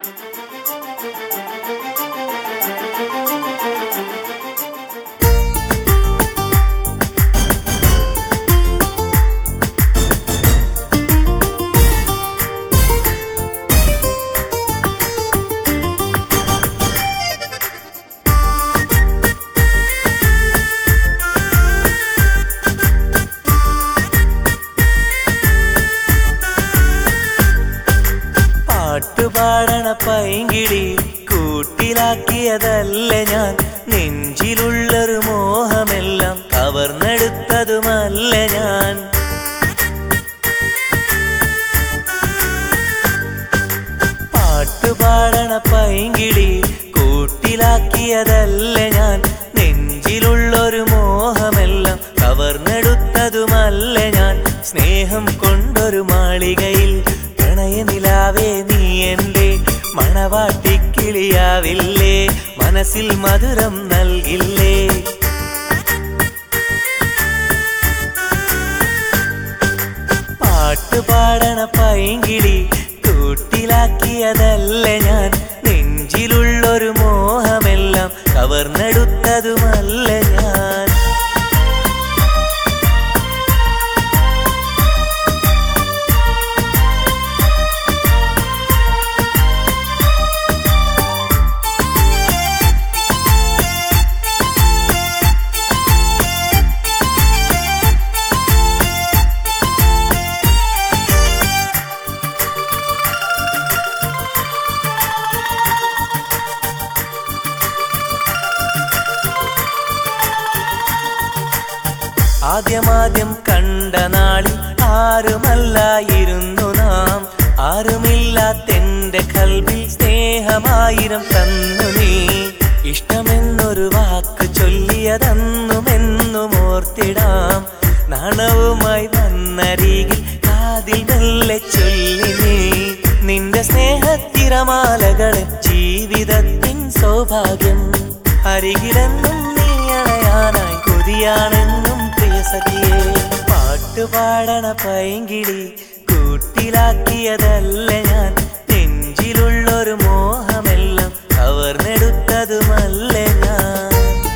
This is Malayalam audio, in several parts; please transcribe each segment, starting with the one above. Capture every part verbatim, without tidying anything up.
പാട്ടുപാടണ പൈങ്കിളി കൂട്ടിലാക്കിയതല്ല ഞാൻ, നെഞ്ചിലുള്ളൊരു മോഹമെല്ലാം കവർന്നെടുത്തതുമല്ല ഞാൻ. പാട്ടുപാടണ പൈങ്കിളി കൂട്ടിലാക്കിയതല്ല ഞാൻ, നെഞ്ചിലുള്ളൊരു മോഹമെല്ലാം കവർന്നെടുത്തതുമല്ല ഞാൻ. സ്നേഹം കൊണ്ടൊരു മാളികയിൽ പ്രണയനിലാവേ നീ എൻ്റെ മണവാട്ടിക്കിളിയാവില്ലേ, മനസ്സിൽ മധുരം നൽകില്ലേ. പാട്ടുപാടണ പൈങ്കിളി കൂട്ടിലാക്കിയതല്ല ഞാൻ, നെഞ്ചിലുള്ളൊരു മോഹമെല്ലാം കവർന്നെടുത്തതുമല്ല ഞാൻ. ആദ്യമാദ്യം കണ്ട നാളിൽ ആരുമല്ലായിരുന്നു നാം, ആരുമില്ലാത്തെന്റെ കൽവിൽ സ്നേഹമായിരം തന്നു നീ. ഇഷ്ടമെന്നൊരു വാക്ക് ചൊല്ലിയതെന്നുമെന്നും ഓർത്തിടാം, നാണവുമായി വന്നരികിൽ കാതിൽ മെല്ലെ ചൊല്ലി നീ. നിന്റെ സ്നേഹത്തിരമാലകളെ ജീവിതത്തിൻ സൗഭാഗ്യം, അരികിലെന്നും നീ അണയാനായി കൊതിയാണെന്നും സഖിയേ. പാട്ടുപാടണ പൈങ്കിളി കൂട്ടിലാക്കിയതല്ല ഞാൻ, നെഞ്ചിലുള്ളൊരു മോഹമെല്ലാം കവർന്നെടുത്തതുമല്ല ഞാൻ.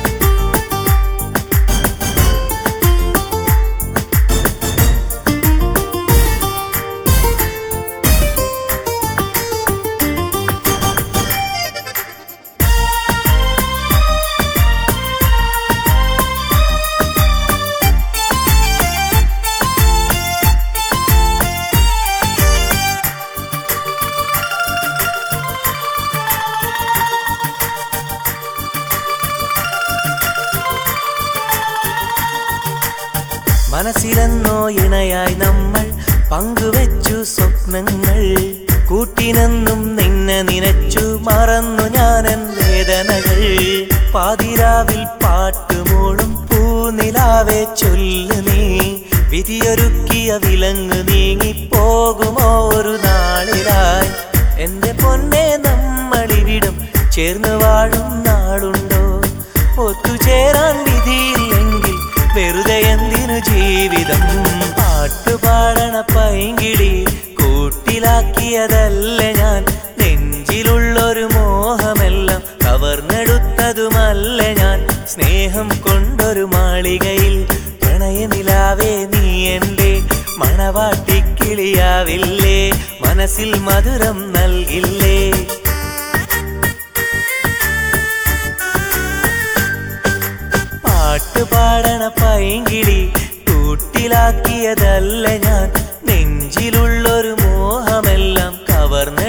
മനസ്സിലെന്നോ ഇണയായി നമ്മൾ പങ്കുവെച്ചു സ്വപ്നങ്ങൾ, കൂട്ടിനെന്നും നിന്നെ നിനച്ചു മറന്നു ഞാനെൻ വേദനകൾ. പാതിരാവിൽ പാട്ടുമൂളും പൂനിലാവെ ചൊല്ലു നീ, വിധിയൊരുക്കിയ വിലങ്ങ് നീങ്ങിപ്പോകുമോ ഒരു നാളിലായി. എന്റെ പൊന്നെ നമ്മളിവിടം ചേർന്ന് വാഴും നാളുണ്ടോ, ഒത്തുചേരാൻ വിധിയില്ലെങ്കിൽ വെറുതെ എന്തിനു ജീവിതം. പാട്ടുപാടണ പൈങ്കിളി കൂട്ടിലാക്കിയതല്ല ഞാൻ, നെഞ്ചിലുള്ളൊരു മോഹമെല്ലാം കവർന്നെടുത്തതുമല്ല ഞാൻ. സ്നേഹം കൊണ്ടൊരു മാളികയിൽ പ്രണയനിലാവേ നീ എൻ്റെ മണവാട്ടിക്കിളിയാവില്ലേ, മനസ്സിൽ മധുരം നൽകില്ലേ. പാട്ടുപാടണ പൈങ്കിളി കൂട്ടിലാക്കിയതല്ല ഞാൻ, നെഞ്ചിലുള്ളൊരു മോഹമെല്ലാം കവർന്ന്